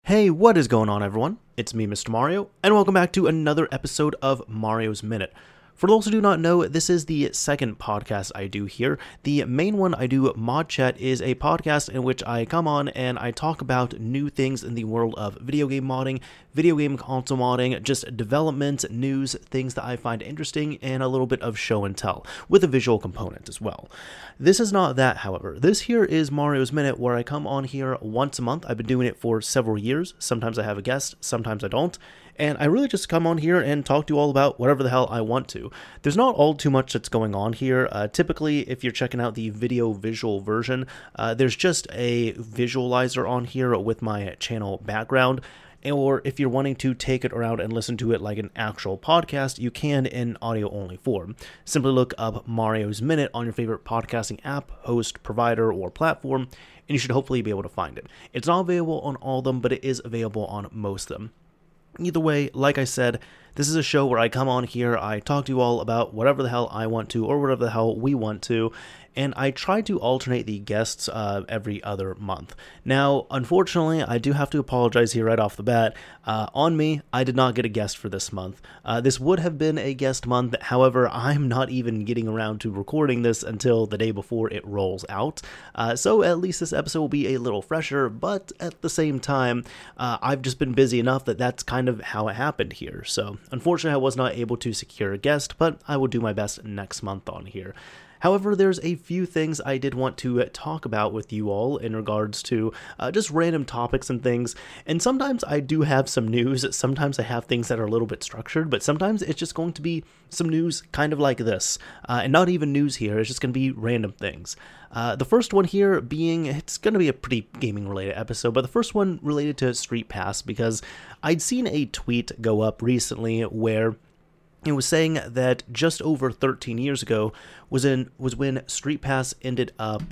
Hey, what is going on, everyone? It's me, Mr. Mario, and welcome back to another episode of Mario's Minute. For those who do not know, this is the second podcast I do here. The main one I do, Mod Chat, is a podcast in which I come on and I talk about new things in the world of video game modding, video game console modding, just development, news, things that I find interesting, and a little bit of show and tell, with a visual component as well. This is not that, however. This here is Mario's Minute, where I come on here once a month. I've been doing it for several years. Sometimes I have a guest, sometimes I don't. And I really just come on here and talk to you all about whatever the hell I want to. There's not all too much that's going on here. Typically, if you're checking out the video visual version, there's just a visualizer on here with my channel background. Or if you're wanting to take it around and listen to it like an actual podcast, you can in audio-only form. Simply look up Mario's Minute on your favorite podcasting app, host, provider, or platform, and you should hopefully be able to find it. It's not available on all of them, but it is available on most of them. Either way, like I said, this is a show where I come on here, I talk to you all about whatever the hell I want to, or whatever the hell we want to, and I try to alternate the guests every other month. Now, unfortunately, I do have to apologize here right off the bat. On me, I did not get a guest for this month. This would have been a guest month, however, I'm not even getting around to recording this until the day before it rolls out. So at least this episode will be a little fresher, but at the same time, I've just been busy enough that that's kind of how it happened here. So unfortunately, I was not able to secure a guest, but I will do my best next month on here. However, there's a few things I did want to talk about with you all in regards to just random topics and things. And sometimes I do have some news. Sometimes I have things that are a little bit structured, but sometimes it's just going to be some news kind of like this. And not even news here, it's just going to be random things. The first one here being, it's going to be a pretty gaming related episode, but the first one related to Street Pass, because I'd seen a tweet go up recently where it was saying that just over 13 years ago was when Street Pass ended up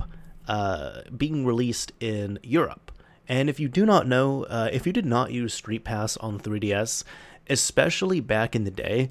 being released in Europe. And if you do not know, if you did not use Street Pass on the 3DS, especially back in the day,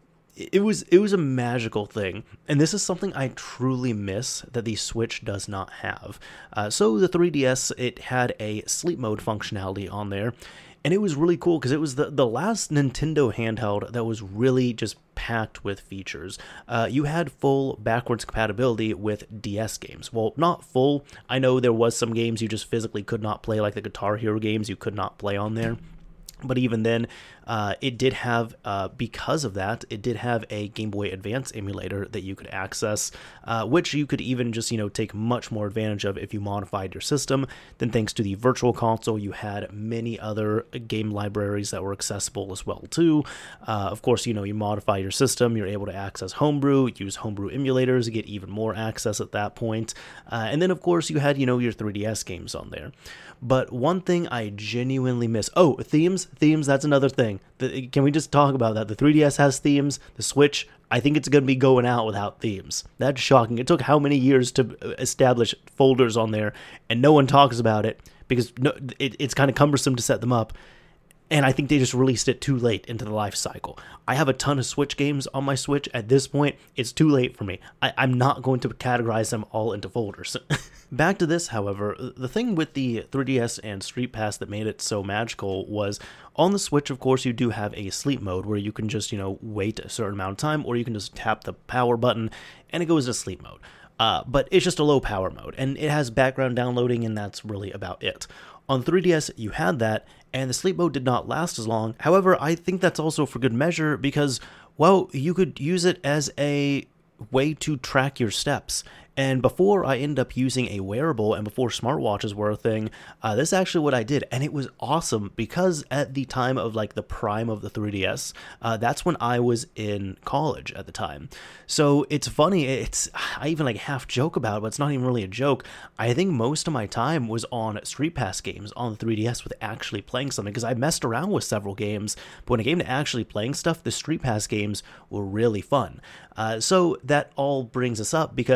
it was a magical thing. And this is something I truly miss that the Switch does not have. So the 3DS, it had a sleep mode functionality on there. And it was really cool because it was the last Nintendo handheld that was really just packed with features. You had full backwards compatibility with DS games. Well, not full. I know there was some games you just physically could not play, like the Guitar Hero games you could not play on there. But even then, it did have, because of that, it did have a Game Boy Advance emulator that you could access, which you could even just, take much more advantage of if you modified your system. Then thanks to the Virtual Console, you had many other game libraries that were accessible as well, too. Of course, you modify your system, you're able to access Homebrew, use Homebrew emulators to get even more access at that point. And then, of course, you had, your 3DS games on there. But one thing I genuinely miss... Oh, themes, that's another thing. Can we just talk about that? The 3DS has themes. The Switch, I think it's going to be going out without themes. That's shocking. It took how many years to establish folders on there, and no one talks about it because it's kind of cumbersome to set them up. And I think they just released it too late into the life cycle. I have a ton of Switch games on my Switch. At this point, it's too late for me. I'm not going to categorize them all into folders. Back to this, however, the thing with the 3DS and Street Pass that made it so magical was on the Switch, of course, you do have a sleep mode where you can just, wait a certain amount of time, or you can just tap the power button and it goes to sleep mode. But it's just a low power mode, and it has background downloading, and that's really about it. On 3DS, you had that, and the sleep mode did not last as long. However, I think that's also for good measure because, well, you could use it as a way to track your steps. And before I ended up using a wearable and before smartwatches were a thing, this is actually what I did. And it was awesome because at the time of the prime of the 3DS, that's when I was in college at the time. So it's funny. I even half joke about it, but it's not even really a joke. I think most of my time was on Street Pass games on the 3DS with actually playing something because I messed around with several games. But when it came to actually playing stuff, the Street Pass games were really fun. So that all brings us up because essentially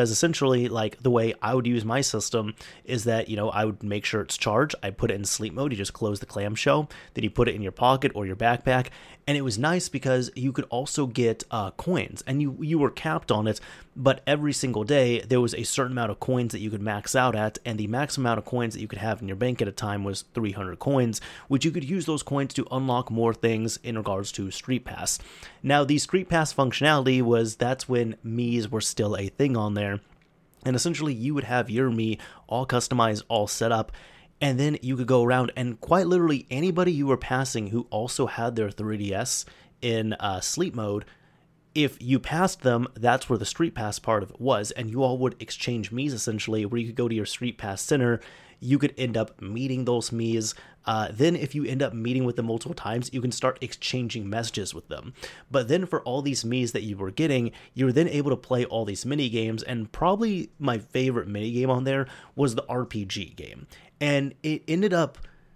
essentially, like, the way I would use my system is that, I would make sure it's charged. I put it in sleep mode. You just close the clamshell, then you put it in your pocket or your backpack. And it was nice because you could also get coins, and you were capped on it, but every single day there was a certain amount of coins that you could max out at, and the max amount of coins that you could have in your bank at a time was 300 coins, which you could use those coins to unlock more things in regards to Street Pass. Now, the Street Pass functionality that's when Miis were still a thing on there, and essentially you would have your Mii all customized, all set up, and then you could go around and quite literally anybody you were passing who also had their 3DS in sleep mode, if you passed them, that's where the Street Pass part of it was, and you all would exchange Miis essentially, where you could go to your Street Pass center, you could end up meeting those Miis. Then if you end up meeting with them multiple times, you can start exchanging messages with them. But then for all these Miis that you were getting, you were then able to play all these mini games, and probably my favorite mini game on there was the RPG game. And it ended up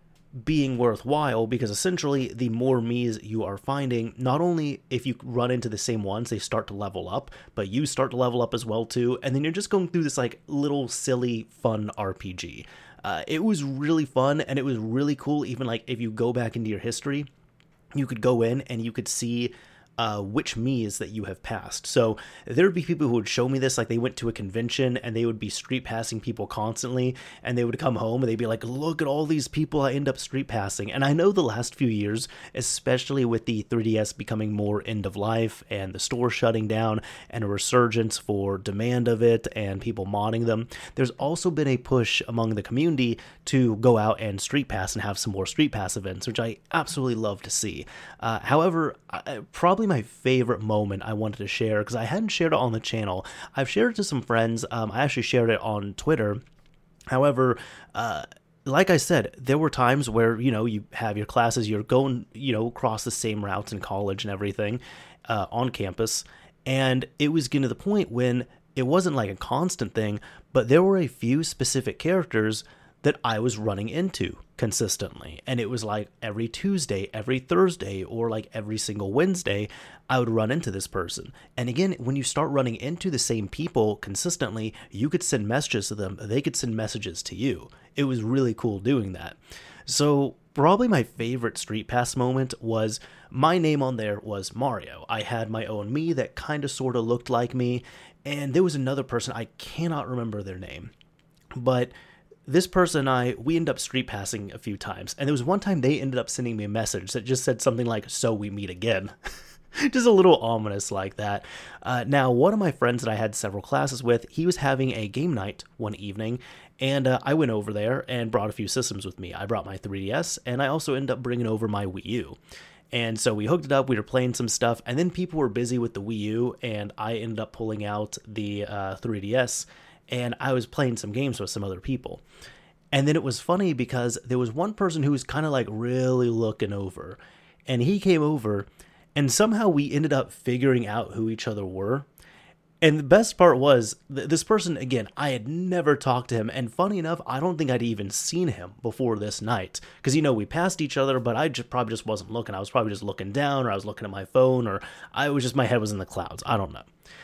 being worthwhile because essentially the more Miis you are finding, not only if you run into the same ones, they start to level up, but you start to level up as well too, and then you're just going through this like little silly fun RPG. It was really fun, and it was really cool. Even like if you go back into your history, you could go in and you could see which Miis that you have passed. So there would be people who would show me this, like they went to a convention and they would be street passing people constantly, and they would come home and they'd be like, look at all these people I end up street passing. And I know the last few years, especially with the 3DS becoming more end of life and the store shutting down and a resurgence for demand of it and people modding them, there's also been a push among the community to go out and street pass and have some more street pass events, which I absolutely love to see. However, probably my favorite moment I wanted to share, because I hadn't shared it on the channel. I've shared it to some friends. I actually shared it on Twitter. However, like I said, there were times where, you have your classes, you're going, across the same routes in college and everything on campus. And it was getting to the point when it wasn't like a constant thing, but there were a few specific characters that I was running into consistently. And it was like every Tuesday, every Thursday, or like every single Wednesday, I would run into this person. And again, when you start running into the same people consistently, you could send messages to them, they could send messages to you. It was really cool doing that. So probably my favorite Street Pass moment was my name on there was Mario. I had my own Mii that kind of sort of looked like me, and there was another person, I cannot remember their name, but this person and we ended up street passing a few times, and there was one time they ended up sending me a message that just said something like, "So we meet again." Just a little ominous like that. Now, one of my friends that I had several classes with, he was having a game night one evening, and I went over there and brought a few systems with me. I brought my 3DS, and I also ended up bringing over my Wii U. And so we hooked it up, we were playing some stuff, and then people were busy with the Wii U, and I ended up pulling out the 3DS, and I was playing some games with some other people. And then it was funny because there was one person who was kind of like really looking over, and he came over, and somehow we ended up figuring out who each other were. And the best part was, this person, again, I had never talked to him, and funny enough, I don't think I'd even seen him before this night. Because, we passed each other, but I probably just wasn't looking. I was probably just looking down, or I was looking at my phone, or my head was in the clouds. I don't know.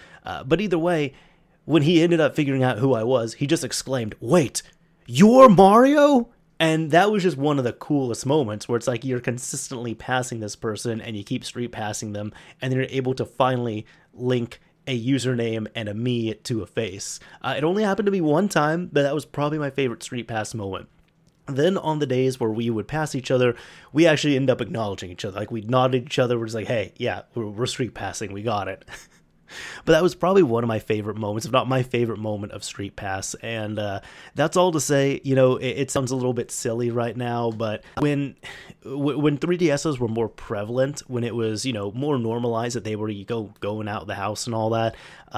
But either way, when he ended up figuring out who I was, he just exclaimed, "Wait, you're Mario?" And that was just one of the coolest moments where it's like you're consistently passing this person and you keep street passing them, and then you're able to finally link a username and a Mii to a face. It only happened to me one time, but that was probably my favorite street pass moment. Then on the days where we would pass each other, we actually end up acknowledging each other. Like we nodded at each other, we're just like, hey, yeah, we're street passing, we got it. But that was probably one of my favorite moments, if not my favorite moment of Street Pass. And that's all to say, it sounds a little bit silly right now, but when 3DSs were more prevalent, when it was, more normalized that they were going out the house and all that,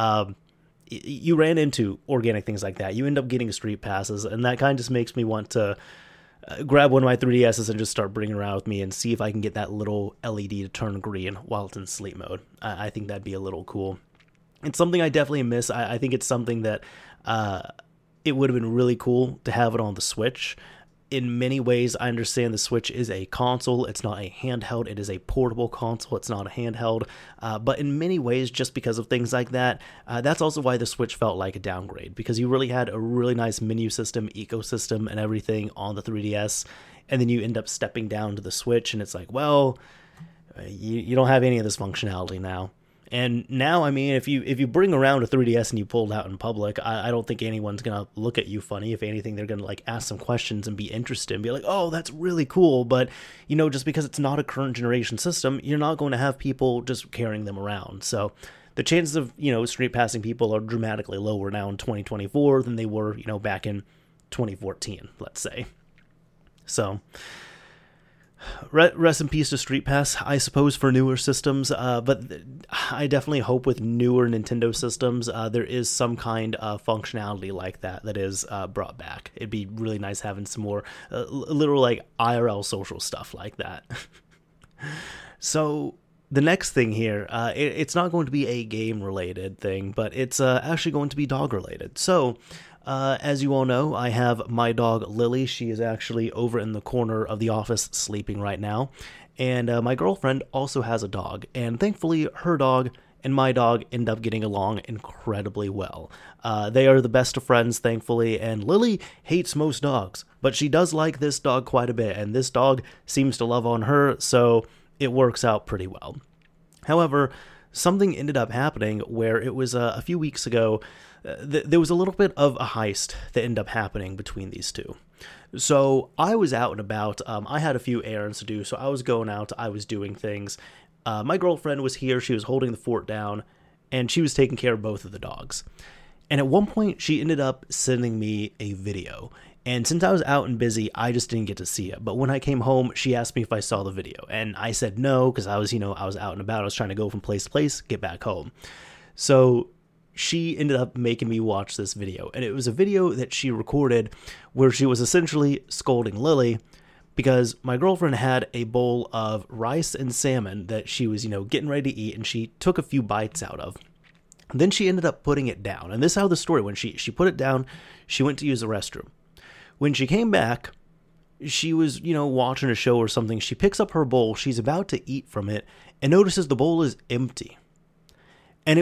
you ran into organic things like that. You end up getting Street Passes, and that kind of just makes me want to grab one of my 3DSs and just start bringing it around with me and see if I can get that little LED to turn green while it's in sleep mode. I think that'd be a little cool. It's something I definitely miss. I think it's something that it would have been really cool to have it on the Switch. in many ways, I understand the Switch is a console. It's not a handheld. It is a portable console. It's not a handheld. But in many ways, just because of things like that, that's also why the Switch felt like a downgrade, because you really had a really nice menu system, ecosystem, and everything on the 3DS. And then you end up stepping down to the Switch, and it's like, well, you don't have any of this functionality now. And now, I mean, if you bring around a 3DS and you pull it out in public, I don't think anyone's going to look at you funny. If anything, they're going to like ask some questions and be interested and be like, oh, that's really cool. But, you know, just because it's not a current generation system, you're not going to have people just carrying them around. So the chances of, you know, street passing people are dramatically lower now in 2024 than they were, you know, back in 2014, let's say. So rest in peace to Street Pass, I suppose, for newer systems, but I definitely hope with newer Nintendo systems there is some kind of functionality like that is brought back. It'd be really nice having some more literal like IRL social stuff like that. So the next thing here, it's not going to be a game-related thing, but it's actually going to be dog-related. So as you all know, I have my dog, Lily. She is actually over in the corner of the office sleeping right now. And my girlfriend also has a dog. And thankfully, her dog and my dog end up getting along incredibly well. They are the best of friends, thankfully. And Lily hates most dogs, but she does like this dog quite a bit. And this dog seems to love on her, so it works out pretty well. However, something ended up happening where it was a few weeks ago. There was a little bit of a heist that ended up happening between these two. So I was out and about. I had a few errands to do, so I was going out. I was doing things. My girlfriend was here. She was holding the fort down, and she was taking care of both of the dogs. And at one point, she ended up sending me a video. And since I was out and busy, I just didn't get to see it. But when I came home, she asked me if I saw the video. And I said no, because I was out and about. I was trying to go from place to place, get back home. So she ended up making me watch this video. And it was a video that she recorded where she was essentially scolding Lily because my girlfriend had a bowl of rice and salmon that she was, getting ready to eat, and she took a few bites out of. Then she ended up putting it down. And this is how the story went. She put it down. She went to use the restroom. When she came back, she was, watching a show or something. She picks up her bowl. She's about to eat from it and notices the bowl is empty. And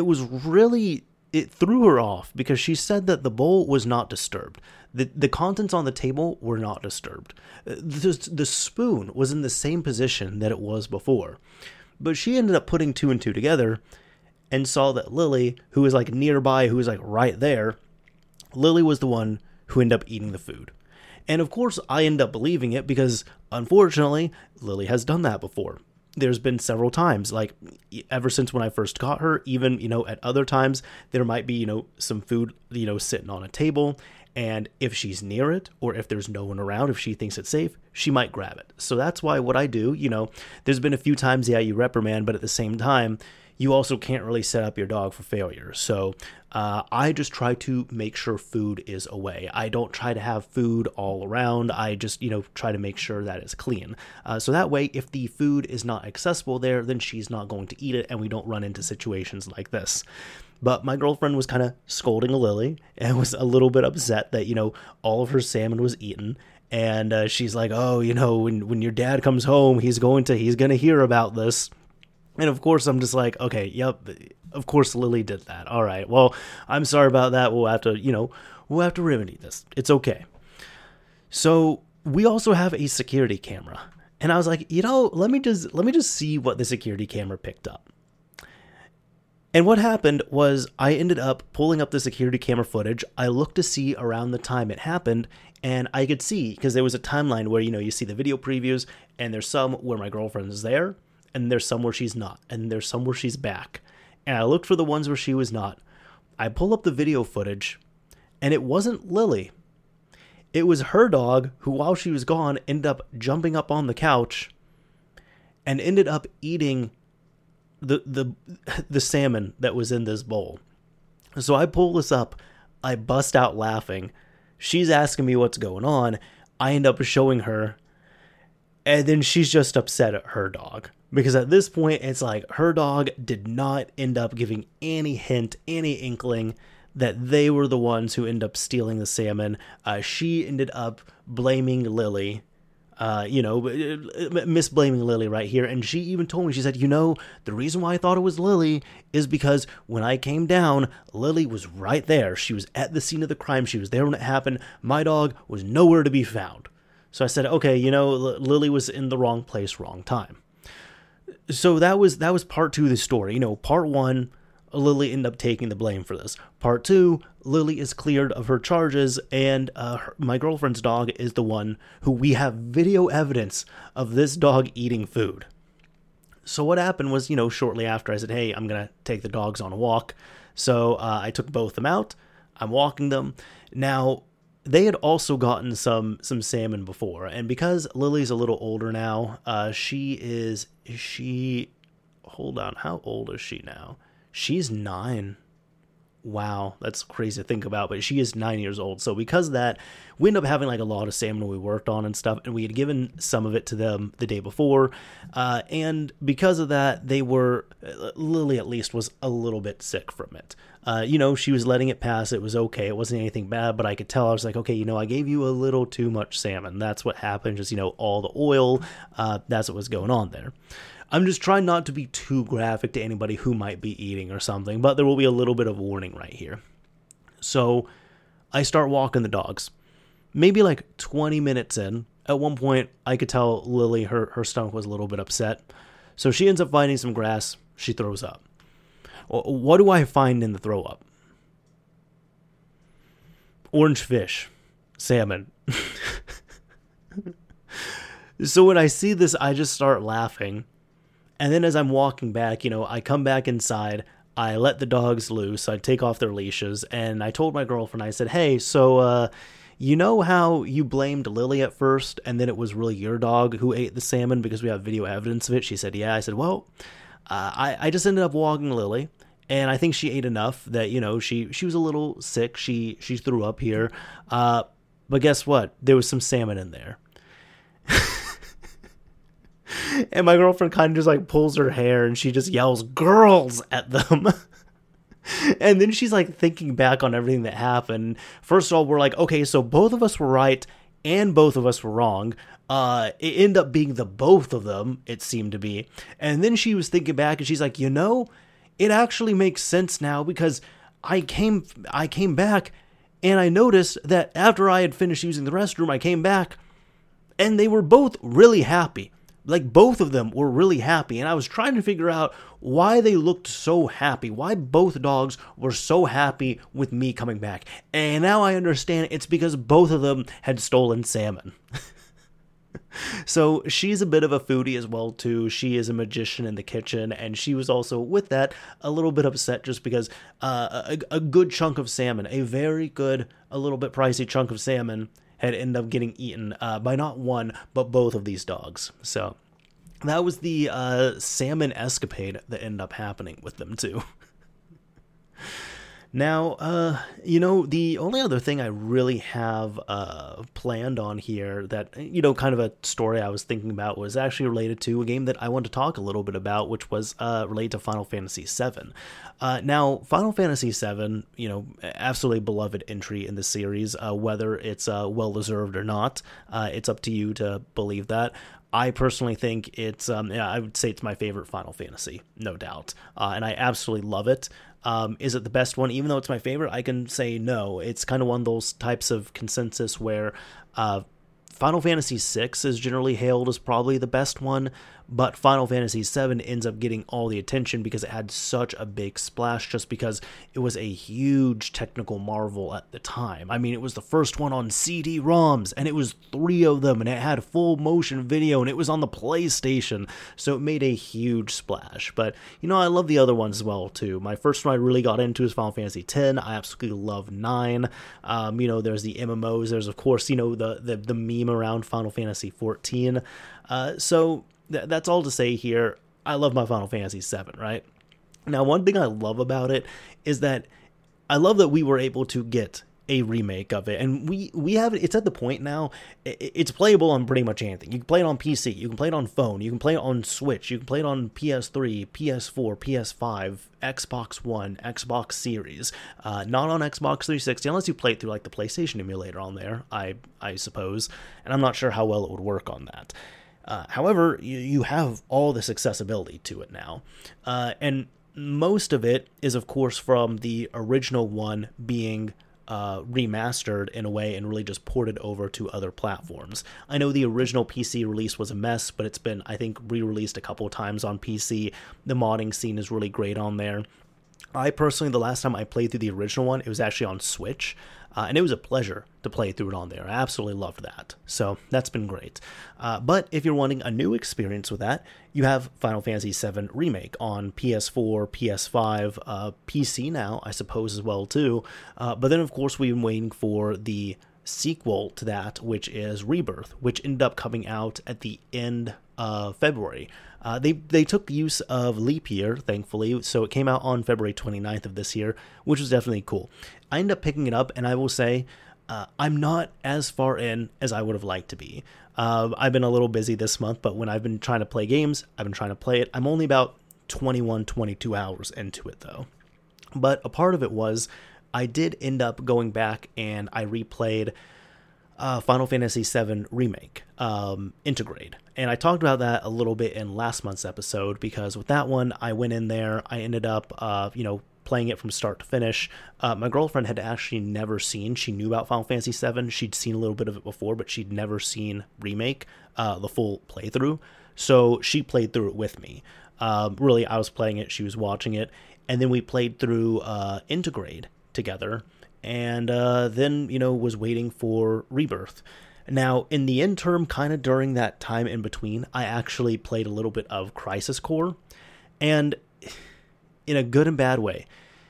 it threw her off because she said that the bowl was not disturbed. The contents on the table were not disturbed. The spoon was in the same position that it was before. But she ended up putting two and two together and saw that Lily, who was like nearby, who was like right there, Lily was the one who ended up eating the food. And of course, I end up believing it because, unfortunately, Lily has done that before. There's been several times, like ever since when I first got her, even, at other times, there might be, some food, sitting on a table. And if she's near it, or if there's no one around, if she thinks it's safe, she might grab it. So that's why what I do, there's been a few times, you reprimand, but at the same time, you also can't really set up your dog for failure. So I just try to make sure food is away. I don't try to have food all around. I just, try to make sure that it's clean. So that way, if the food is not accessible there, then she's not going to eat it, and we don't run into situations like this. But my girlfriend was kind of scolding Lily and was a little bit upset that, all of her salmon was eaten. And she's like, oh, when your dad comes home, he's going to hear about this. And of course, I'm just like, okay, yep, of course Lily did that. All right, well, I'm sorry about that. We'll have to remedy this. It's okay. So we also have a security camera. And I was like, let me just see what the security camera picked up. And what happened was I ended up pulling up the security camera footage. I looked to see around the time it happened, and I could see, because there was a timeline where, you see the video previews, and there's some where my girlfriend is there, and there's some where she's not, and there's some where she's back. And I looked for the ones where she was not. I pull up the video footage, and it wasn't Lily. It was her dog, who while she was gone, ended up jumping up on the couch and ended up eating the salmon that was in this bowl. So I pull this up. I bust out laughing. She's asking me what's going on. I end up showing her, and then she's just upset at her dog. Because at this point, it's like her dog did not end up giving any hint, any inkling that they were the ones who ended up stealing the salmon. She ended up blaming Lily, misblaming Lily right here. And she even told me, she said, the reason why I thought it was Lily is because when I came down, Lily was right there. She was at the scene of the crime. She was there when it happened. My dog was nowhere to be found. So I said, okay, Lily was in the wrong place, wrong time. So that was part 2 of the story. Part 1, Lily ended up taking the blame for this. Part 2, Lily is cleared of her charges, and my girlfriend's dog is the one who we have video evidence of this dog eating food. So what happened was, shortly after I said, hey, I'm going to take the dogs on a walk. So I took both of them out. I'm walking them. Now, they had also gotten some salmon before, and because Lily's a little older now, hold on, how old is she now? She's 9. Wow, that's crazy to think about, but she is 9 years old. So because of that, we ended up having a lot of salmon we worked on and stuff, and we had given some of it to them the day before. And because of that, Lily at least was a little bit sick from it. She was letting it pass. It was okay. It wasn't anything bad, but I could tell. I was like, okay, I gave you a little too much salmon. That's what happened. Just, all the oil. That's what was going on there. I'm just trying not to be too graphic to anybody who might be eating or something, but there will be a little bit of warning right here. So I start walking the dogs. Maybe 20 minutes in, at one point, I could tell Lily, her stomach was a little bit upset. So she ends up finding some grass. She throws up. What do I find in the throw up? Orange fish. Salmon. So when I see this, I just start laughing. And then as I'm walking back, I come back inside, I let the dogs loose, I take off their leashes, and I told my girlfriend, I said, hey, so, how you blamed Lily at first, and then it was really your dog who ate the salmon because we have video evidence of it? She said, yeah. I said, well, I just ended up walking Lily, and I think she ate enough that, she was a little sick, she threw up here, but guess what? There was some salmon in there. And my girlfriend kind of just pulls her hair and she just yells "girls" at them. And then she's thinking back on everything that happened. First of all, we're okay, so both of us were right and both of us were wrong. It ended up being the both of them, it seemed to be. And then she was thinking back and she's like, it actually makes sense now because I came back and I noticed that after I had finished using the restroom, I came back and they were both really happy. Both of them were really happy, and I was trying to figure out why they looked so happy, why both dogs were so happy with me coming back. And now I understand it's because both of them had stolen salmon. So she's a bit of a foodie as well, too. She is a magician in the kitchen, and she was also, with that, a little bit upset just because a good chunk of salmon, a very good, a little bit pricey chunk of salmon had ended up getting eaten by not one, but both of these dogs. So that was the salmon escapade that ended up happening with them, too. Now, the only other thing I really have planned on here that, kind of a story I was thinking about was actually related to a game that I wanted to talk a little bit about, which was related to Final Fantasy VII. Now, Final Fantasy VII, absolutely beloved entry in the series, whether it's well-deserved or not. It's up to you to believe that. I personally think it's, I would say it's my favorite Final Fantasy, no doubt. And I absolutely love it. Is it the best one? Even though it's my favorite, I can say no. It's kind of one of those types of consensus where Final Fantasy VI is generally hailed as probably the best one, but Final Fantasy VII ends up getting all the attention because it had such a big splash, just because it was a huge technical marvel at the time. I mean, it was the first one on CD-ROMs, and it was 3 of them, and it had full motion video, and it was on the PlayStation, so it made a huge splash. But, I love the other ones as well, too. My first one I really got into is Final Fantasy X. I absolutely love 9. There's the MMOs. There's, of course, the meme around Final Fantasy 14. So that's all to say here. I love my Final Fantasy VII, right? Now, one thing I love about it is that I love that we were able to get a remake of it, and we have it. It's at the point now. It's playable on pretty much anything. You can play it on PC. You can play it on phone. You can play it on Switch. You can play it on PS3, PS4, PS5, Xbox One, Xbox Series. Not on Xbox 360 unless you play it through like the PlayStation emulator on there. I suppose, and I'm not sure how well it would work on that. However, you have all this accessibility to it now, and most of it is, of course, from the original one being remastered in a way and really just ported over to other platforms. I know the original PC release was a mess, but it's been, I think, re-released a couple of times on PC. The modding scene is really great on there. I personally, the last time I played through the original one, it was actually on Switch, and it was a pleasure to play through it on there. I absolutely loved that, so that's been great. But if you're wanting a new experience with that, you have Final Fantasy VII Remake on PS4, PS5, PC now, I suppose, as well, too. But then, of course, we've been waiting for the sequel to that, which is Rebirth, which ended up coming out at the end of February. They took use of leap year, thankfully, so it came out on February 29th of this year, which was definitely cool. I ended up picking it up, and I will say, I'm not as far in as I would have liked to be. I've been a little busy this month, but when I've been trying to play games, I've been trying to play it. I'm only about 21, 22 hours into it, though. But a part of it was, I did end up going back and I replayed Final Fantasy VII Remake, Intergrade. And I talked about that a little bit in last month's episode, because with that one, I went in there, I ended up, playing it from start to finish. My girlfriend had actually never seen, she knew about Final Fantasy VII, she'd seen a little bit of it before, but she'd never seen Remake, the full playthrough. So she played through it with me. Really, I was playing it, she was watching it, and then we played through Intergrade together, and then, was waiting for Rebirth. Now, in the interim, kind of during that time in between, I actually played a little bit of Crisis Core, and in a good and bad way,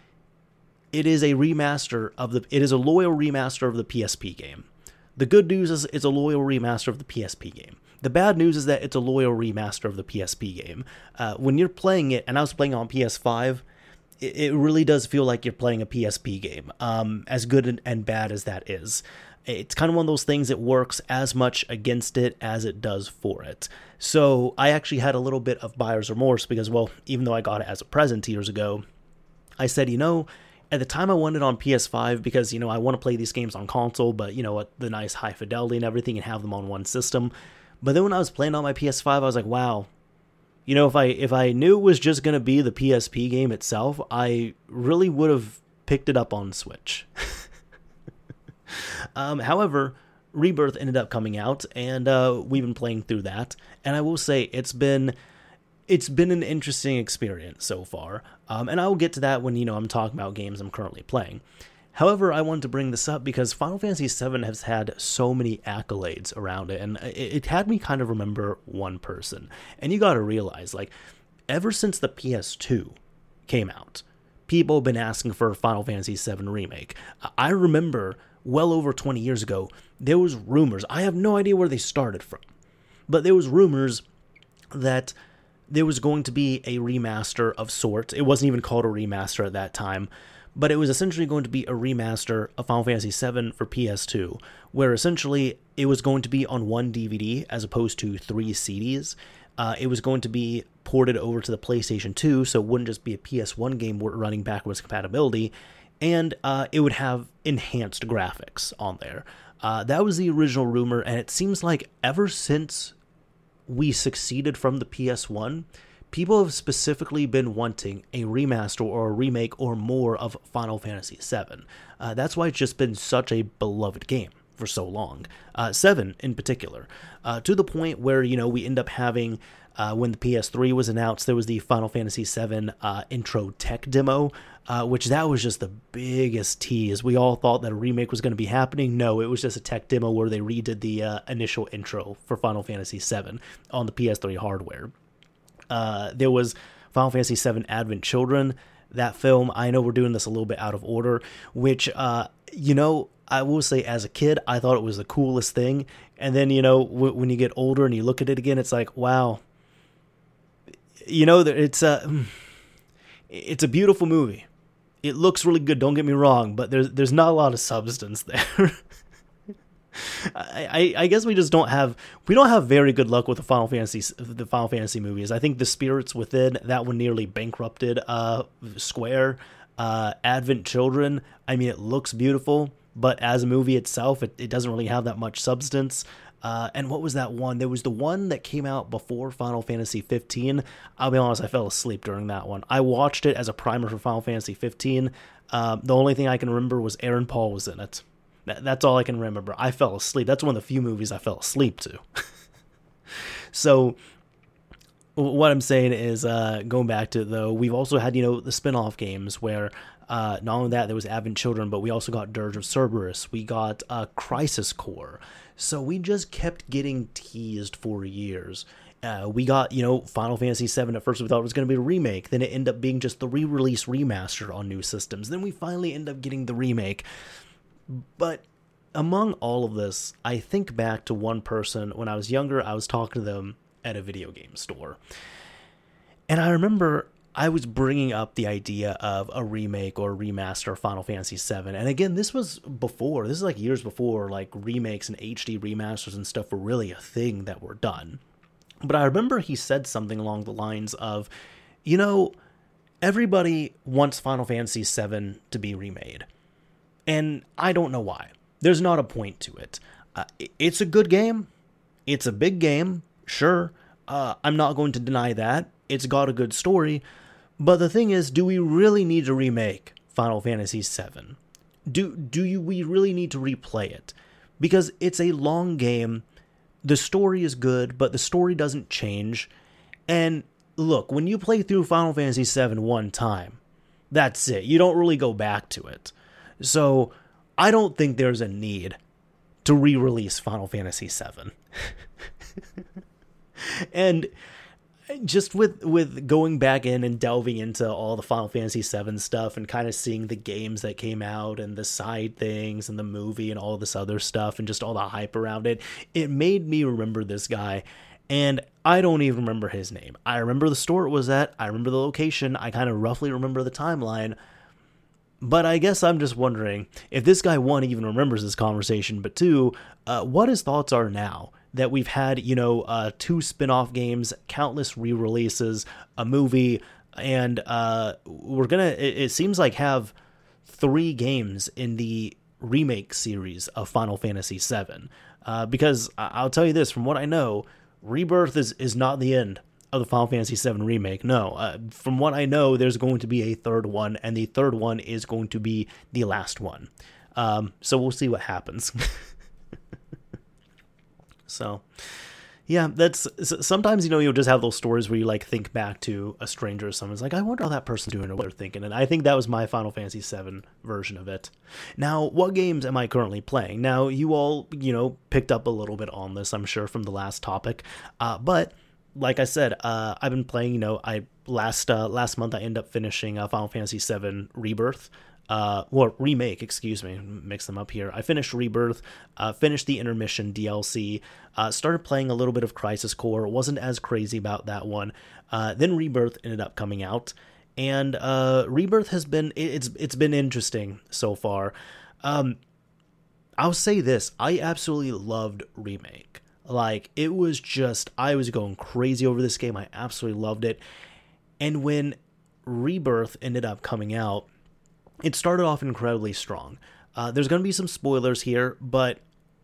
it is a remaster of it is a loyal remaster of the PSP game. The good news is it's a loyal remaster of the PSP game. The bad news is that it's a loyal remaster of the PSP game. When you're playing it, and I was playing on PS5, it really does feel like you're playing a PSP game, as good and bad as that is. It's kind of one of those things that works as much against it as it does for it. So I actually had a little bit of buyer's remorse because, well, even though I got it as a present years ago, I said, at the time I wanted it on PS5 because, I want to play these games on console, but, the nice high fidelity and everything and have them on one system. But then when I was playing on my PS5, I was like, wow, if I knew it was just going to be the PSP game itself, I really would have picked it up on Switch. However, Rebirth ended up coming out, and we've been playing through that, and I will say it's been an interesting experience so far, and I will get to that when, I'm talking about games I'm currently playing. However, I wanted to bring this up because Final Fantasy VII has had so many accolades around it, and it had me kind of remember one person. And you gotta realize, ever since the PS2 came out, people have been asking for a Final Fantasy VII Remake. I remember, well over 20 years ago, there was rumors, I have no idea where they started from, but there was rumors that there was going to be a remaster of sorts. It wasn't even called a remaster at that time, but it was essentially going to be a remaster of Final Fantasy VII for PS2, where essentially it was going to be on one DVD as opposed to 3 CDs. It was going to be ported over to the PlayStation 2, so it wouldn't just be a PS1 game running backwards compatibility, and it would have enhanced graphics on there. That was the original rumor, and it seems like ever since we succeeded from the PS1, people have specifically been wanting a remaster or a remake or more of Final Fantasy VII. That's why it's just been such a beloved game for so long. 7 in particular. To the point where, we end up having, when the PS3 was announced, there was the Final Fantasy VII intro tech demo, which that was just the biggest tease. We all thought that a remake was going to be happening. No, it was just a tech demo where they redid the initial intro for Final Fantasy VII on the PS3 hardware. There was Final Fantasy VII Advent Children. That film, I know we're doing this a little bit out of order, which, I will say as a kid, I thought it was the coolest thing. And then, when you get older and you look at it again, it's like, wow. It's a beautiful movie. it looks really good, don't get me wrong, but there's not a lot of substance there. I guess we just don't have very good luck with the Final Fantasy movies. I think the Spirits Within, that one nearly bankrupted Square. Advent Children, I mean, it looks beautiful, but as a movie itself, it doesn't really have that much substance. And what was that one? There was the one that came out before Final Fantasy 15. I'll be honest, I fell asleep during that one. I watched it as a primer for Final Fantasy 15. The only thing I can remember was Aaron Paul was in it. That's all I can remember. I fell asleep. That's one of the few movies I fell asleep to. So what I'm saying is, going back to, though, we've also had, the spin-off games where not only that, there was Advent Children, but we also got Dirge of Cerberus. We got Crisis Core. So we just kept getting teased for years. We got, Final Fantasy VII. At first we thought it was going to be a remake. Then it ended up being just the re-release remaster on new systems. Then we finally end up getting the remake. But among all of this, I think back to one person. When I was younger, I was talking to them at a video game store. And I remember I was bringing up the idea of a remake or a remaster of Final Fantasy VII. And again, this is like years before, like remakes and HD remasters and stuff were really a thing that were done. But I remember he said something along the lines of, everybody wants Final Fantasy VII to be remade. And I don't know why. There's not a point to it. It's a good game. It's a big game. Sure. I'm not going to deny that. It's got a good story. But the thing is, do we really need to remake Final Fantasy VII? We really need to replay it? Because it's a long game. The story is good, but the story doesn't change. And look, when you play through Final Fantasy VII one time, that's it. You don't really go back to it. So I don't think there's a need to re-release Final Fantasy VII. And just with going back in and delving into all the Final Fantasy VII stuff and kind of seeing the games that came out and the side things and the movie and all this other stuff and just all the hype around it, it made me remember this guy. And I don't even remember his name. I remember the store it was at. I remember the location. I kind of roughly remember the timeline. But I guess I'm just wondering if this guy, one, even remembers this conversation, but two, what his thoughts are now that we've had, 2 spin-off games, countless re-releases, a movie, and we're gonna, it seems like, have 3 games in the remake series of Final Fantasy VII. Because I'll tell you this, from what I know, Rebirth is not the end of the Final Fantasy VII remake. No, from what I know, there's going to be a 3rd one, and the 3rd one is going to be the last one. So we'll see what happens. So, yeah, that's sometimes, you'll just have those stories where you think back to a stranger or someone's like, I wonder how that person's doing or what they're thinking. And I think that was my Final Fantasy VII version of it. Now, what games am I currently playing? Now, you all, picked up a little bit on this, I'm sure, from the last topic. But like I said, I've been playing, last month I ended up finishing Final Fantasy VII Rebirth. Remake, excuse me, mix them up here. I finished Rebirth, finished the Intermission DLC, started playing a little bit of Crisis Core, wasn't as crazy about that one. Then Rebirth ended up coming out, and Rebirth has been, it's been interesting so far. I'll say this, I absolutely loved Remake. It was just, I was going crazy over this game, I absolutely loved it. And when Rebirth ended up coming out, it started off incredibly strong. There's going to be some spoilers here, but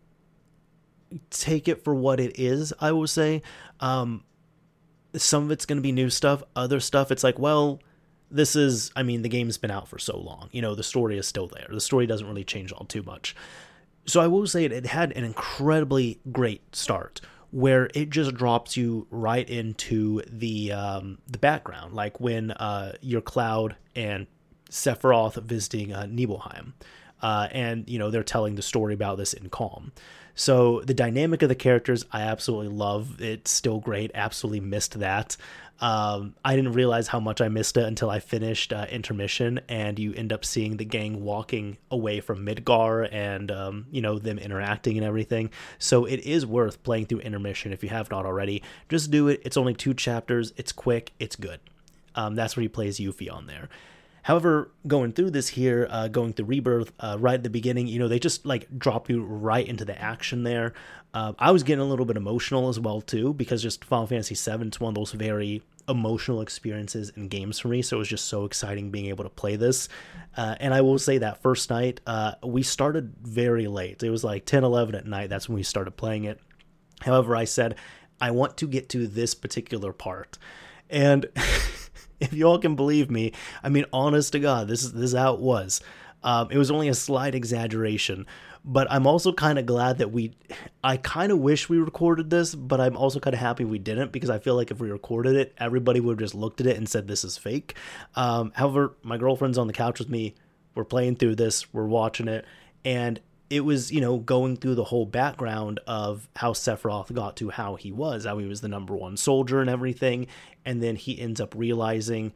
take it for what it is, I will say. Some of it's going to be new stuff. Other stuff, it's like, well, the game's been out for so long. The story is still there. The story doesn't really change all too much. So I will say it had an incredibly great start where it just drops you right into the background, like when you're Cloud and Sephiroth visiting Nibelheim, and they're telling the story about this in Calm. So the dynamic of the characters I absolutely love. It's still great. Absolutely missed that. I didn't realize how much I missed it until I finished Intermission, and you end up seeing the gang walking away from Midgar and them interacting and everything. So it is worth playing through Intermission if you have not already. Just do it. It's only 2 chapters. It's quick. It's good. That's where he plays Yuffie on there. However, going through this here, going through Rebirth, right at the beginning, they just like drop you right into the action there. I was getting a little bit emotional as well too, because just Final Fantasy VII is one of those very emotional experiences in games for me. So it was just so exciting being able to play this. And I will say that first night, we started very late. It was like 10, 11 at night. That's when we started playing it. However, I said, I want to get to this particular part. And if you all can believe me, I mean, honest to God, this is how it was. It was only a slight exaggeration, but I'm also kind of glad that I kind of wish we recorded this, but I'm also kind of happy we didn't, because I feel like if we recorded it, everybody would have just looked at it and said, this is fake. However, my girlfriend's on the couch with me. We're playing through this. We're watching it. And it was, going through the whole background of how Sephiroth got to how he was the number one soldier and everything. And then he ends up realizing,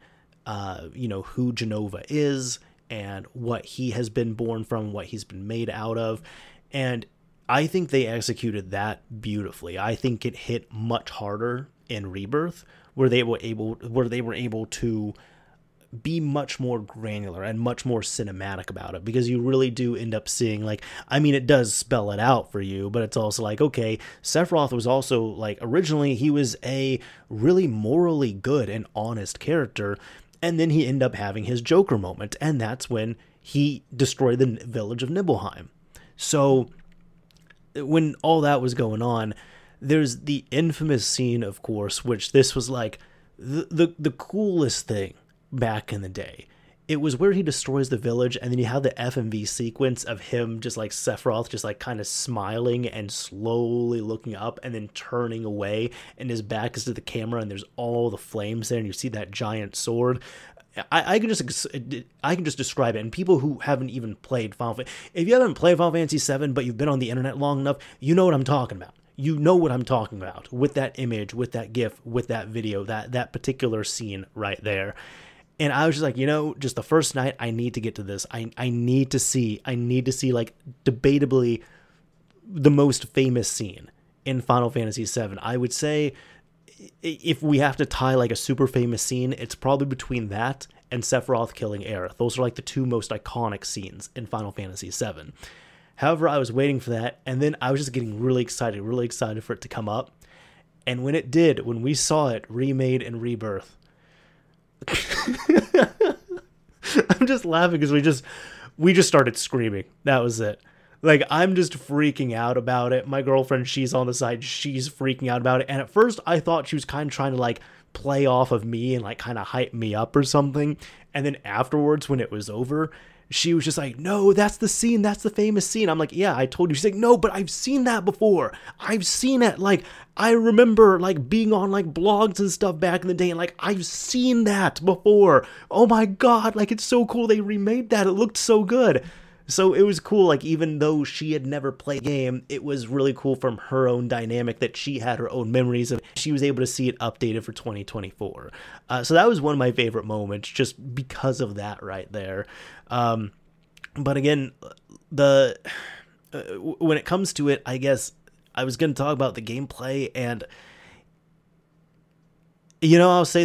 who Jenova is and what he has been born from, what he's been made out of. And I think they executed that beautifully. I think it hit much harder in Rebirth, where they were able to be much more granular and much more cinematic about it, because you really do end up seeing, it does spell it out for you, but it's also like, okay, Sephiroth was also originally he was a really morally good and honest character, and then he ended up having his Joker moment, and that's when he destroyed the village of Nibelheim. So when all that was going on, there's the infamous scene, of course, which this was the coolest thing back in the day. It was where he destroys the village, and then you have the FMV sequence of him just Sephiroth just kind of smiling and slowly looking up and then turning away, and his back is to the camera, and there's all the flames there, and you see that giant sword. I can just describe it, and people who haven't even played if you haven't played Final Fantasy VII, but you've been on the internet long enough, you know what I'm talking about. You know what I'm talking about with that image, with that GIF, with that video, that particular scene right there. And I was just like, just the first night, I need to get to this. I need to see debatably the most famous scene in Final Fantasy VII. I would say if we have to tie a super famous scene, it's probably between that and Sephiroth killing Aerith. Those are the two most iconic scenes in Final Fantasy VII. However, I was waiting for that, and then I was just getting really excited for it to come up. And when it did, when we saw it remade in Rebirth, I'm just laughing because we just started screaming. That was it. I'm just freaking out about it. My girlfriend, she's on the side, she's freaking out about it. And at first I thought she was kind of trying to play off of me and kind of hype me up or something. And then afterwards, when it was over, she was just like, no, that's the scene. That's the famous scene. I'm like, yeah, I told you. She's like, no, but I've seen that before. I've seen it. I remember being on blogs and stuff back in the day. And I've seen that before. Oh my God. It's so cool. They remade that. It looked so good. So it was cool, even though she had never played the game, it was really cool from her own dynamic that she had her own memories of. She was able to see it updated for 2024. So that was one of my favorite moments, just because of that right there. But again, when it comes to it, I guess I was going to talk about the gameplay, and I'll say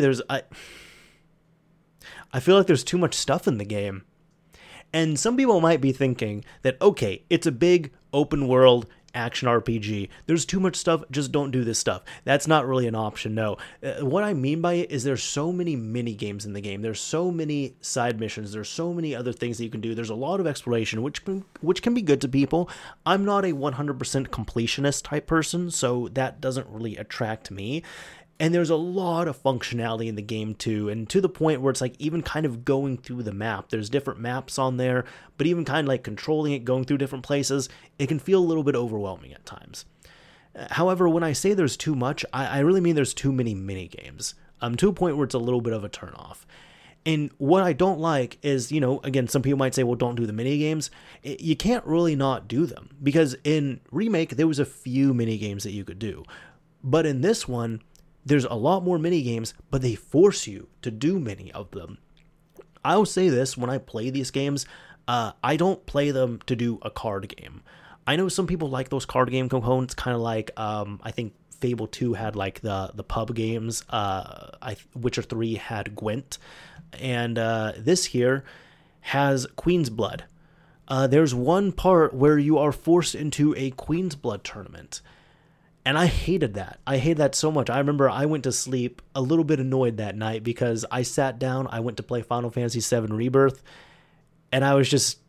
I feel like there's too much stuff in the game. And some people might be thinking that, okay, it's a big open world action RPG. There's too much stuff. Just don't do this stuff. That's not really an option. No. What I mean by it is there's so many mini games in the game. There's so many side missions. There's so many other things that you can do. There's a lot of exploration, which can be good to people. I'm not a 100% completionist type person, so that doesn't really attract me. And there's a lot of functionality in the game too, and to the point where it's even kind of going through the map. There's different maps on there, but even kind of controlling it, going through different places, it can feel a little bit overwhelming at times. However, when I say there's too much, I really mean there's too many mini games, to a point where it's a little bit of a turnoff. And what I don't like is, again, some people might say, well, don't do the mini games. You can't really not do them, because in Remake, there was a few mini games that you could do. But in this one, there's a lot more mini games, but they force you to do many of them. I'll say this, when I play these games, I don't play them to do a card game. I know some people like those card game components, kind of like, I think Fable 2 had like the pub games. Witcher 3 had Gwent, and this here has Queen's Blood. There's one part where you are forced into a Queen's Blood tournament. And I hated that. I hated that so much. I remember I went to sleep a little bit annoyed that night because I sat down, I went to play Final Fantasy VII Rebirth, and I was just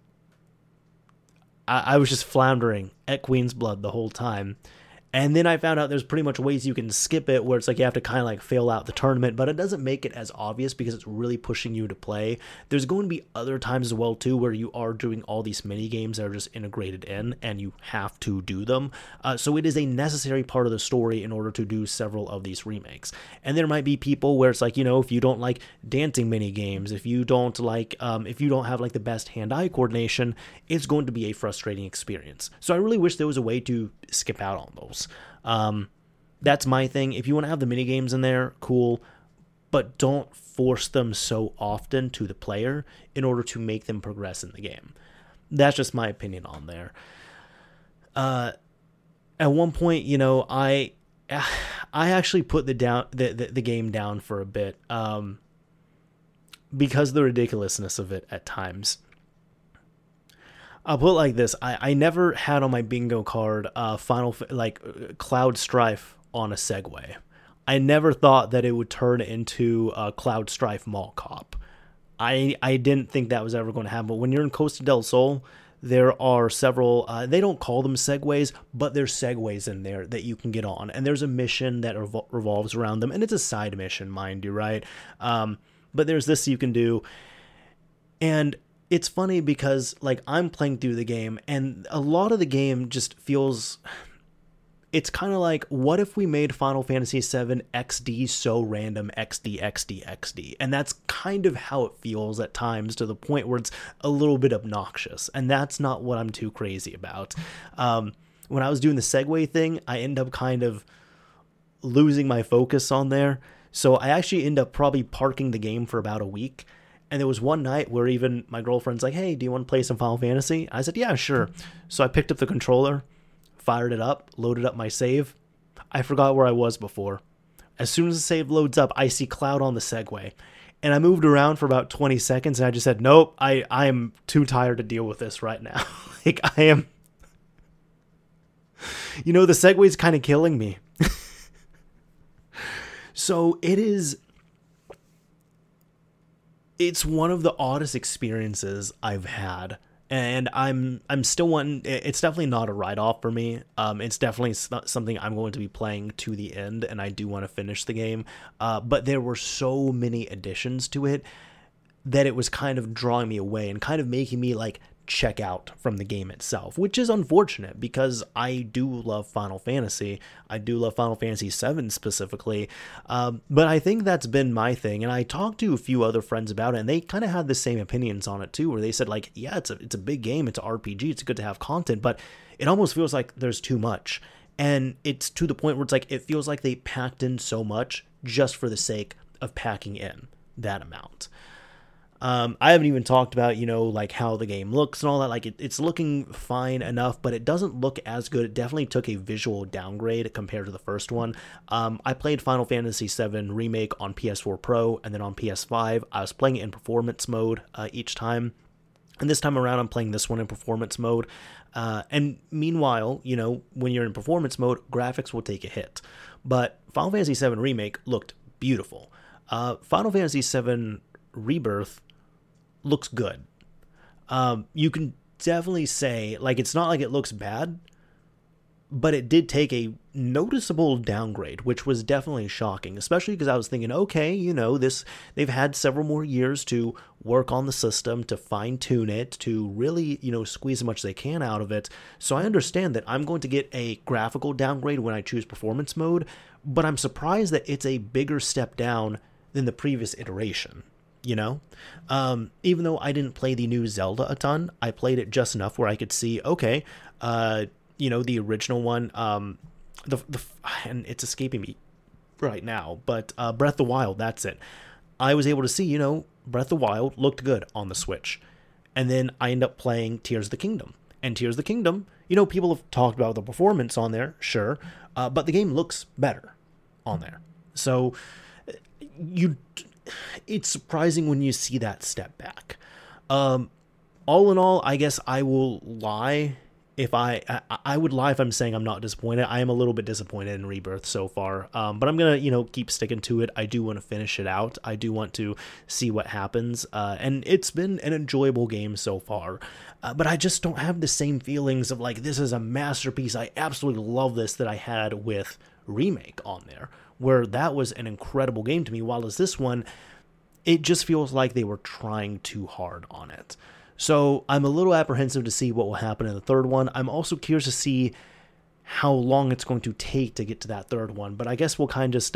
floundering at Queen's Blood the whole time. And then I found out there's pretty much ways you can skip it where it's like you have to kind of like fail out the tournament, but it doesn't make it as obvious because it's really pushing you to play. There's going to be other times as well too where you are doing all these mini games that are just integrated in and you have to do them. So it is a necessary part of the story in order to do several of these remakes. And there might be people where it's like, you know, if you don't like dancing mini games, if you don't like, if you don't have like the best hand-eye coordination, it's going to be a frustrating experience. So I really wish there was a way to skip out on those. That's my thing. If you want to have the mini games in there, cool, but don't force them so often to the player in order to make them progress in the game. That's just my opinion on there. At one point, you know, I actually put the game down for a bit, because of the ridiculousness of it at times. I'll put it like this. I never had on my bingo card Cloud Strife on a Segway. I never thought that it would turn into Cloud Strife Mall Cop. I didn't think that was ever going to happen. But when you're in Costa del Sol, there are several, they don't call them Segways, but there's Segways in there that you can get on. And there's a mission that revolves around them. And it's a side mission, mind you, right? But there's this you can do. And it's funny because, like, I'm playing through the game, and a lot of the game just feels... It's kind of like, what if we made Final Fantasy VII XD so random, XD, XD, XD? And that's kind of how it feels at times, to the point where it's a little bit obnoxious. And that's not what I'm too crazy about. When I was doing the Segway thing, I end up kind of losing my focus on there. So I actually end up probably parking the game for about a week. And there was one night where even my girlfriend's like, hey, do you want to play some Final Fantasy? I said, yeah, sure. So I picked up the controller, fired it up, loaded up my save. I forgot where I was before. As soon as the save loads up, I see Cloud on the Segway. And I moved around for about 20 seconds, and I just said, nope, I am too tired to deal with this right now. Like, I am... You know, the Segway's kind of killing me. So it is... It's one of the oddest experiences I've had, and I'm still wanting. It's definitely not a write-off for me. It's definitely something I'm going to be playing to the end, and I do want to finish the game. But there were so many additions to it that it was kind of drawing me away and kind of making me like check out from the game itself, which is unfortunate because I do love Final Fantasy. I do love Final Fantasy VII specifically, but I think that's been my thing, and I talked to a few other friends about it, and they kind of had the same opinions on it too, where they said like, yeah, it's a big game, it's an RPG, it's good to have content, but it almost feels like there's too much, and it's to the point where it's like, it feels like they packed in so much just for the sake of packing in that amount. I haven't even talked about, you know, like how the game looks and all that. Like it's looking fine enough, but it doesn't look as good. It definitely took a visual downgrade compared to the first one. I played Final Fantasy VII Remake on PS4 Pro and then on PS5. I was playing it in performance mode each time. And this time around, I'm playing this one in performance mode. And meanwhile, you know, when you're in performance mode, graphics will take a hit. But Final Fantasy VII Remake looked beautiful. Final Fantasy VII Rebirth looks good. You can definitely say, like, it's not like it looks bad, but it did take a noticeable downgrade, which was definitely shocking, especially because I was thinking, okay, you know, they've had several more years to work on the system, to fine-tune it, to really, you know, squeeze as much as they can out of it. So I understand that I'm going to get a graphical downgrade when I choose performance mode, but I'm surprised that it's a bigger step down than the previous iteration. You know, even though I didn't play the new Zelda a ton, I played it just enough where I could see, okay, you know, the original one, and it's escaping me right now, but Breath of the Wild, that's it. I was able to see, you know, Breath of the Wild looked good on the Switch. And then I end up playing Tears of the Kingdom. And Tears of the Kingdom, you know, people have talked about the performance on there, sure. but the game looks better on there. So it's surprising when you see that step back. All in all, I guess I will lie if I would lie if I'm saying I'm not disappointed. I am a little bit disappointed in Rebirth so far, but I'm gonna keep sticking to it. I do want to finish it out. I do want to see what happens, and it's been an enjoyable game so far. But I just don't have the same feelings of like, this is a masterpiece, I absolutely love this, that I had with Remake on there, where that was an incredible game to me, while as this one, it just feels like they were trying too hard on it. So I'm a little apprehensive to see what will happen in the third one. I'm also curious to see how long it's going to take to get to that third one, but I guess we'll kind of just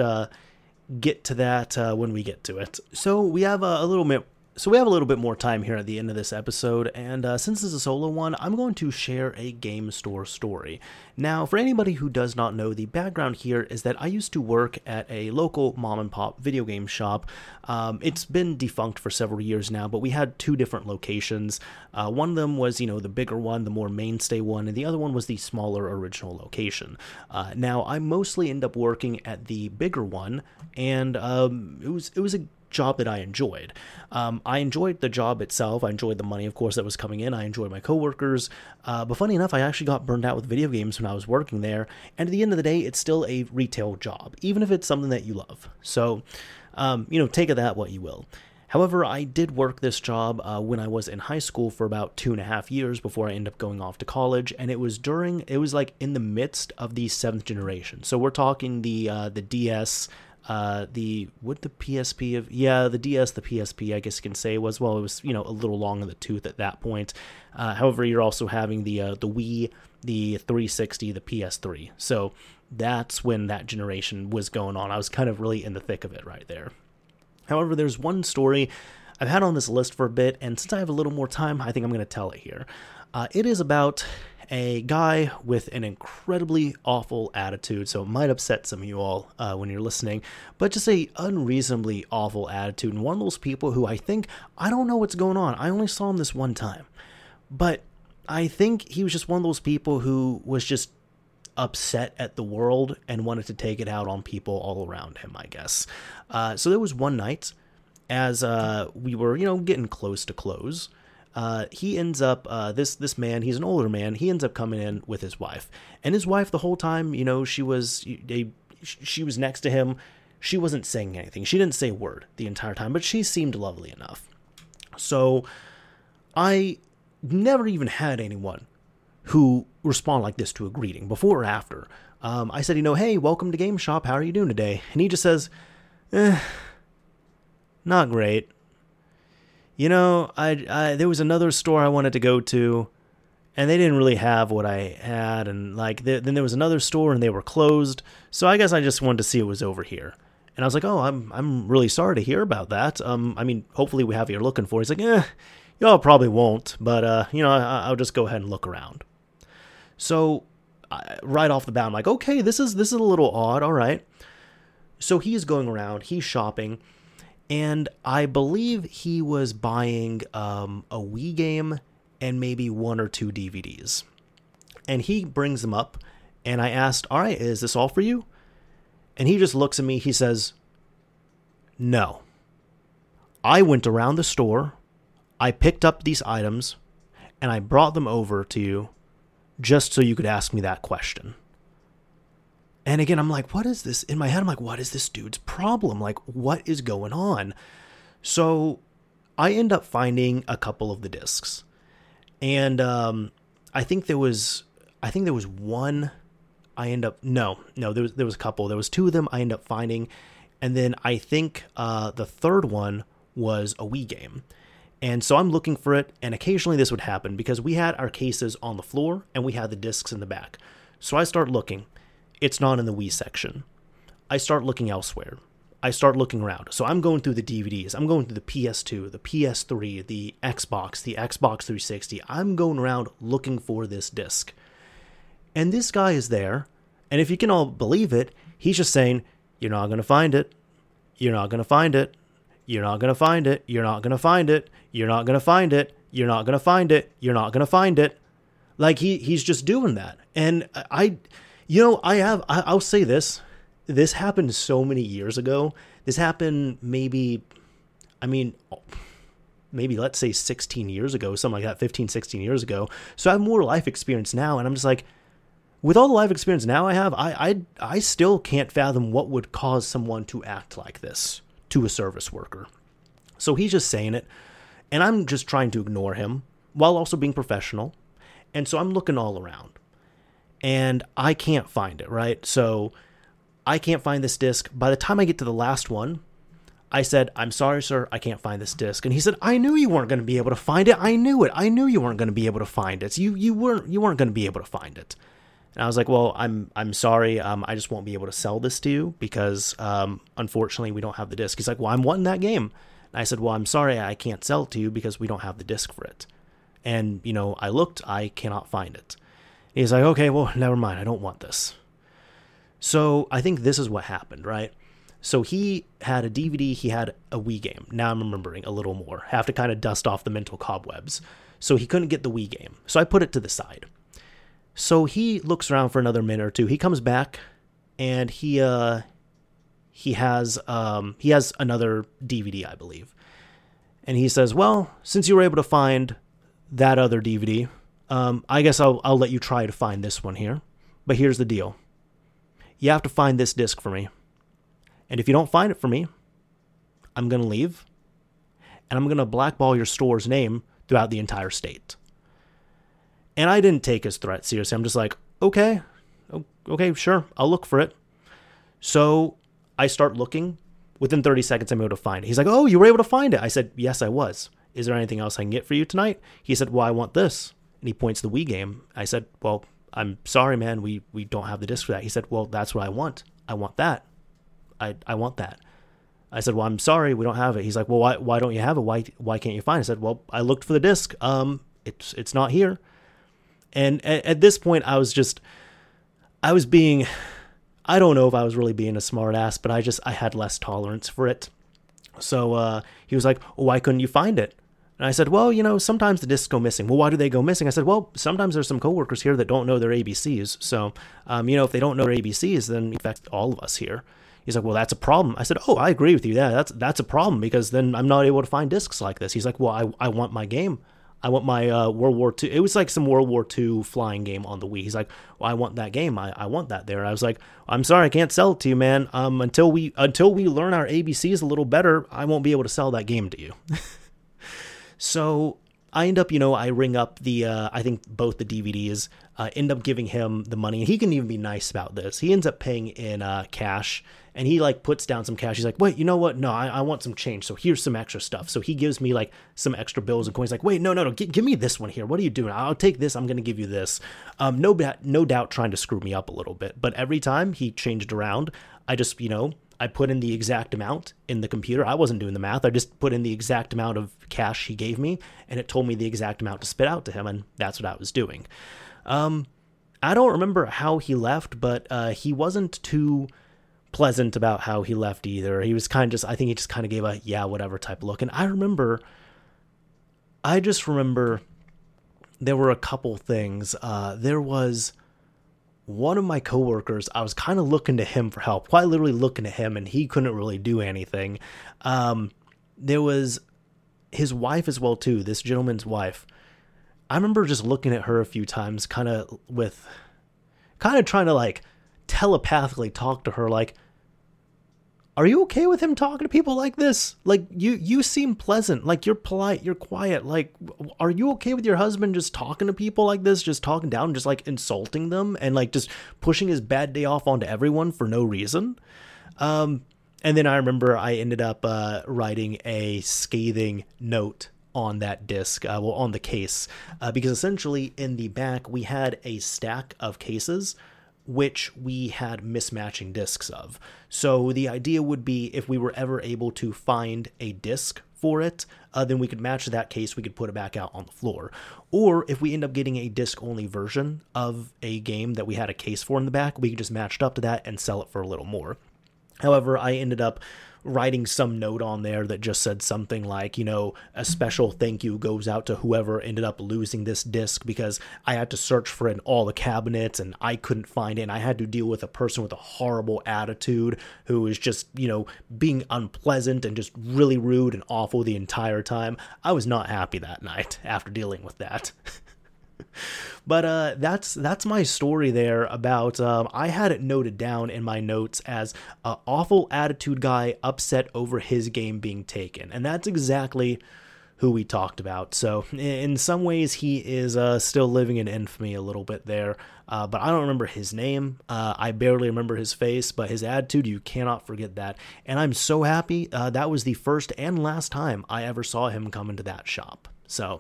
get to that when we get to it. So we have a little bit more time here at the end of this episode, and since this is a solo one, I'm going to share a game store story. Now, for anybody who does not know, the background here is that I used to work at a local mom-and-pop video game shop. It's been defunct for several years now, but we had two different locations. One of them was, the bigger one, the more mainstay one, and the other one was the smaller original location. Now, I mostly end up working at the bigger one, and it was a job that I enjoyed. I enjoyed the job itself. I enjoyed the money, of course, that was coming in. I enjoyed my coworkers. But funny enough, I actually got burned out with video games when I was working there. And at the end of the day, it's still a retail job, even if it's something that you love. So, take of that what you will. However, I did work this job when I was in high school for about 2.5 years before I ended up going off to college, and it was like in the midst of the 7th generation. So we're talking the DS, the PSP the DS, the PSP, I guess you can say, was a little long in the tooth at that point. However, you're also having the Wii, the 360, the PS3. So that's when that generation was going on. I was kind of really in the thick of it right there. However, there's one story I've had on this list for a bit, and since I have a little more time, I think I'm going to tell it here. It is about a guy with an incredibly awful attitude, so it might upset some of you all when you're listening, but just a unreasonably awful attitude, and one of those people who I don't know what's going on. I only saw him this one time, but I think he was just one of those people who was just upset at the world and wanted to take it out on people all around him, I guess. So there was one night, as we were, getting close to close, he ends up, this man, he's an older man, he ends up coming in with his wife. And his wife, the whole time, she was next to him. She wasn't saying anything. She didn't say a word the entire time, but she seemed lovely enough. So I never even had anyone who respond like this to a greeting, before or after. I said, hey, welcome to Game Shop. How are you doing today? And he just says, not great. There was another store I wanted to go to, and they didn't really have what I had, and then there was another store and they were closed, so I guess I just wanted to see what was over here. And I was like, oh, I'm really sorry to hear about that. Hopefully we have what you're looking for. He's like, y'all probably won't, but I'll just go ahead and look around. So right off the bat, I'm like, okay, this is a little odd. All right. So he's going around, he's shopping, and I believe he was buying a Wii game and maybe 1 or 2 DVDs. And he brings them up, and I asked, all right, is this all for you? And he just looks at me, he says, no. I went around the store, I picked up these items, and I brought them over to you just so you could ask me that question. And again, I'm like, what is this? In my head, I'm like, what is this dude's problem? Like, what is going on? So I end up finding a couple of the discs. And I think there was one there was a couple. There was 2 of them I ended up finding. And then I think the third one was a Wii game. And so I'm looking for it, and occasionally this would happen because we had our cases on the floor and we had the discs in the back. So I start looking. It's not in the Wii section. I start looking elsewhere. I start looking around. So I'm going through the DVDs. I'm going through the PS2, the PS3, the Xbox 360. I'm going around looking for this disc. And this guy is there, and if you can all believe it, he's just saying, you're not going to find it. You're not going to find it. You're not going to find it. You're not going to find it. You're not going to find it. You're not going to find it. You're not going to find it. Like he's just doing that. And I'll say this. This happened so many years ago. This happened maybe let's say 16 years ago, something like that, 15, 16 years ago. So I have more life experience now, and I'm just like, with all the life experience now I have, I still can't fathom what would cause someone to act like this to a service worker. So he's just saying it, and I'm just trying to ignore him while also being professional. And so I'm looking all around, and I can't find it, right? So I can't find this disc. By the time I get to the last one, I said, "I'm sorry, sir, I can't find this disc." And he said, "I knew you weren't going to be able to find it. I knew it. I knew you weren't going to be able to find it. You weren't going to be able to find it." And I was like, "Well, I'm sorry. I just won't be able to sell this to you because unfortunately we don't have the disc." He's like, "Well, I'm wanting that game." And I said, "Well, I'm sorry, I can't sell it to you because we don't have the disc for it." And I looked, I cannot find it. And he's like, "Okay, well, never mind. I don't want this." So I think this is what happened, right? So he had a DVD, he had a Wii game. Now I'm remembering a little more. Have to kind of dust off the mental cobwebs. So he couldn't get the Wii game. So I put it to the side. So he looks around for another minute or two. He comes back, and he has another DVD, I believe. And he says, "Well, since you were able to find that other DVD, I guess I'll let you try to find this one here. But here's the deal. You have to find this disc for me. And if you don't find it for me, I'm going to leave, and I'm going to blackball your store's name throughout the entire state." And I didn't take his threat seriously. I'm just like, okay, sure, I'll look for it. So I start looking. Within 30 seconds, I'm able to find it. He's like, "Oh, you were able to find it?" I said, "Yes, I was. Is there anything else I can get for you tonight?" He said, "Well, I want this." And he points to the Wii game. I said, "Well, I'm sorry, man. We don't have the disc for that." He said, "Well, that's what I want. I want that. I want that." I said, "Well, I'm sorry, we don't have it." He's like, "Well, why don't you have it? Why can't you find it?" I said, "Well, I looked for the disc. It's not here." And at this point, I was being, I don't know if I was really being a smart ass, but I had less tolerance for it. So he was like, "Oh, why couldn't you find it?" And I said, "Well, sometimes the discs go missing." "Well, why do they go missing?" I said, "Well, sometimes there's some coworkers here that don't know their ABCs. So, if they don't know their ABCs, then it affects all of us here." He's like, "Well, that's a problem." I said, "Oh, I agree with you. Yeah, that's a problem because then I'm not able to find discs like this." He's like, "Well, I want my game. I want my World War II." It was like some World War II flying game on the Wii. He's like, "Well, I want that game. I want that there." I was like, "I'm sorry, I can't sell it to you, man. Until we learn our ABCs a little better, I won't be able to sell that game to you." So I end up, I ring up I think both the DVDs, end up giving him the money. And he can even be nice about this. He ends up paying in cash, and he puts down some cash. He's like, "Wait, you know what? No, I want some change. So here's some extra stuff." So he gives me some extra bills and coins. Like, "Wait, no, give me this one here. What are you doing? I'll take this. I'm going to give you this." No doubt trying to screw me up a little bit. But every time he changed around, I just, I put in the exact amount in the computer. I wasn't doing the math. I just put in the exact amount of cash he gave me, and it told me the exact amount to spit out to him, and that's what I was doing. I don't remember how he left, but he wasn't too pleasant about how he left either. He was I think he just kind of gave a yeah, whatever type look. And I just remember there were a couple things. There was one of my coworkers, I was kind of looking to him for help, quite literally looking at him, and he couldn't really do anything. There was his wife as well too, this gentleman's wife. I remember just looking at her a few times, kind of trying to telepathically talk to her, "Are you okay with him talking to people like this? You seem pleasant, you're polite, you're quiet, are you okay with your husband just talking to people like this, just talking down, just insulting them, and just pushing his bad day off onto everyone for no reason?" And then I remember I ended up writing a scathing note on that disc, on the case, because essentially in the back we had a stack of cases which we had mismatching discs of. So the idea would be if we were ever able to find a disc for it, then we could match that case, we could put it back out on the floor. Or if we end up getting a disc-only version of a game that we had a case for in the back, we could just match it up to that and sell it for a little more. However, I ended up writing some note on there that just said something like, a special thank you goes out to whoever ended up losing this disc because I had to search for it in all the cabinets and I couldn't find it. And I had to deal with a person with a horrible attitude who was just, being unpleasant and just really rude and awful the entire time. I was not happy that night after dealing with that. But that's my story there about, I had it noted down in my notes as awful attitude guy upset over his game being taken. And that's exactly who we talked about. So in some ways he is still living in infamy a little bit there. But I don't remember his name. I barely remember his face, but his attitude, you cannot forget that. And I'm so happy that was the first and last time I ever saw him come into that shop. So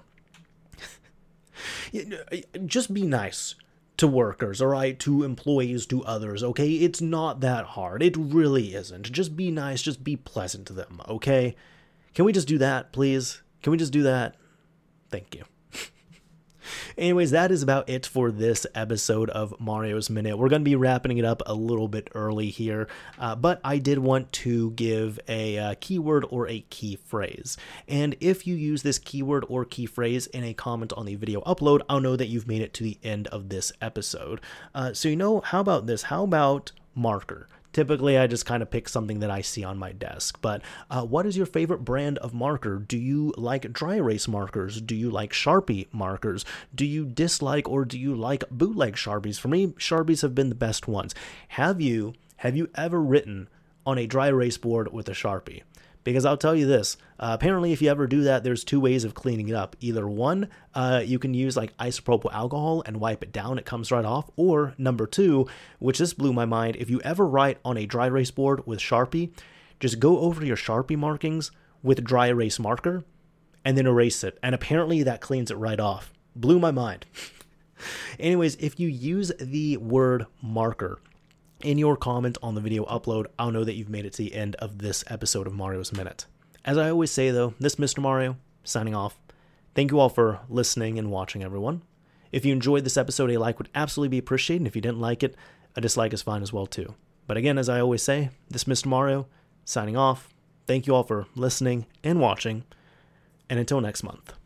just be nice to workers, all right, to employees, to others, okay? It's not that hard. It really isn't. Just be nice. Just be pleasant to them, okay? Can we just do that, please? Can we just do that? Thank you. Anyways, that is about it for this episode of Mario's Minute. We're going to be wrapping it up a little bit early here, but I did want to give a keyword or a key phrase. And if you use this keyword or key phrase in a comment on the video upload, I'll know that you've made it to the end of this episode. So, how about this? How about marker? Typically, I just kind of pick something that I see on my desk, but what is your favorite brand of marker? Do you like dry erase markers? Do you like Sharpie markers? Do you dislike or do you like bootleg Sharpies? For me, Sharpies have been the best ones. Have you ever written on a dry erase board with a Sharpie? Because I'll tell you this, apparently if you ever do that, there's two ways of cleaning it up. Either one, you can use like isopropyl alcohol and wipe it down, it comes right off. Or number two, which this blew my mind, if you ever write on a dry erase board with Sharpie, just go over your Sharpie markings with dry erase marker and then erase it. And apparently that cleans it right off. Blew my mind. Anyways, if you use the word marker in your comment on the video upload, I'll know that you've made it to the end of this episode of Mario's Minute. As I always say though, this Mr. Mario, signing off. Thank you all for listening and watching, everyone. If you enjoyed this episode, a like would absolutely be appreciated, and if you didn't like it, a dislike is fine as well too. But again, as I always say, this Mr. Mario, signing off. Thank you all for listening and watching, and until next month.